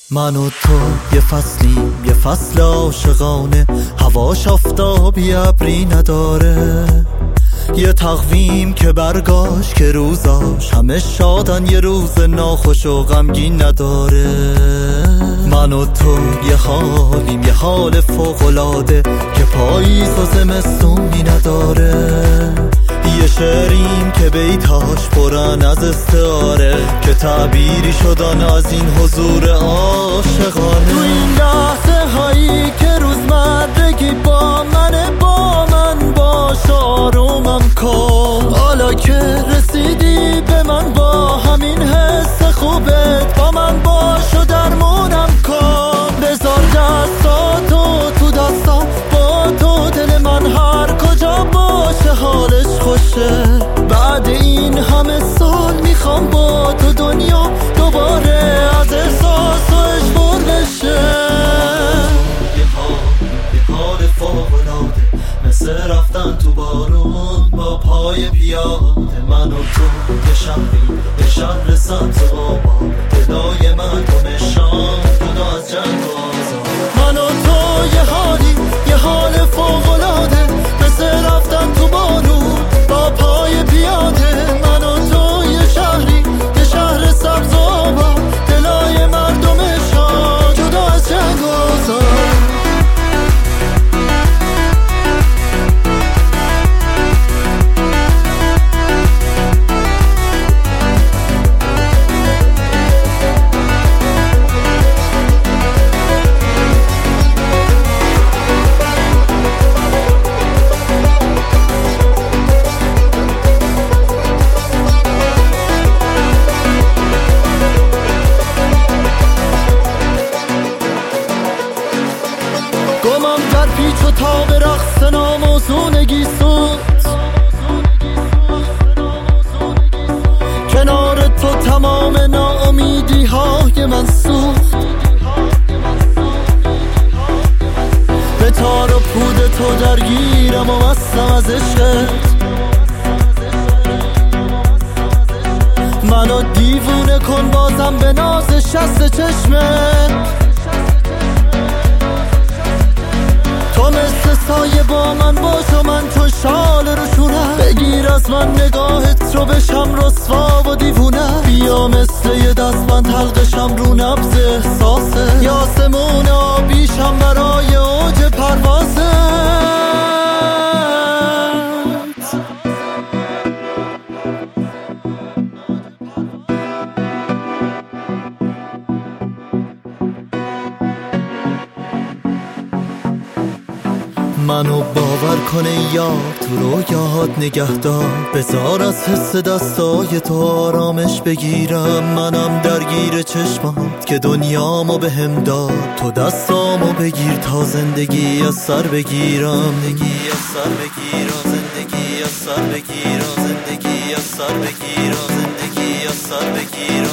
من و تو یه فصلیم، یه فصل عاشقانه، هواش آفتابی ابری نداره. یه تقویم که برگاش که روزاش همه شادن، یه روز ناخوش و غمگین نداره. من و تو یه حالیم، یه حال فوق‌العاده که پاییز و زمستونی نداره. یه شعریم که بیتاش پرن از استعاره، که تعبیری شدن از این حضور عاشقانه. تو این لحظه هایی که روزمرگی با من باش، آرومم کن. حالا که رسیدی به من با همین حس خوبت، با من باش و درمونم کن. بذار دستاتو تو دستم، با تو دل من هر کجا باشه حالش خوشه. بعد این همه سال میخوام با تو دنیا دوباره از احساس و اجبار بشه. یه حال فوق‌العاده، مثل رفتن تو بارون با پای پیاده. من و تو یه شهریم، یه شهر سبز و آباد، دلای مردم شام جدا از جنگ و آزاد. من و تو یه حالی، یه حال فوق‌العاده، مثل رفتن تو بارون با پای پیاده. من و تو یه شهری، یه شهر سبز و آباد، دلای مردم شام جدا از جنگ و آزاد. گمم در پیچ و تاب رقص ناموزونگی سود، کنار تو تمام ناامیدی های من سوخت. به تار و پود تو درگیرم و مستم از عشقت. منو دیوونه کن بازم به ناز شست چشمت. تو مثل سایه با من باش و من تو شال روشونم. بگیر از من نگاهت رو بشم رسوا و دیوونه. بیا مثل یه دستبند حلقشم رو نبض احساسه. یا آسمون آبیشم برای اوج پروازت. منو باور کنه یار، تو رویاهات نگهدار. بذار از حس دستای تو آرامش بگیرم. منم درگیر چشمات که دنیامو بهم داد. تو دستامو بگیر تا زندگی از سر بگیرم. زندگی از سر بگیرم، زندگی از سر بگیرم، زندگی از سر بگیرم، زندگی از سر بگیرم.